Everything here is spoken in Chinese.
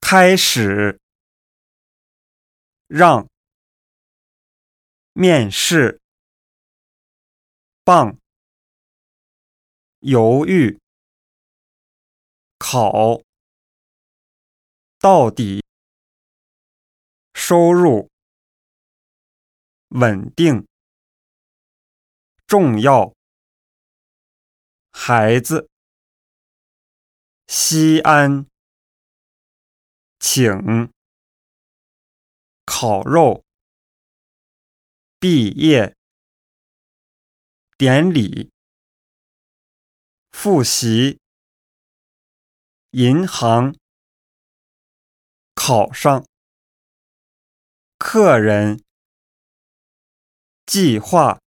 开始，让，面试，棒，犹豫，考，到底，收入，稳定，重要，孩子，西安，请，烤肉，毕业，典礼，复习，银行，考上，客人，计划。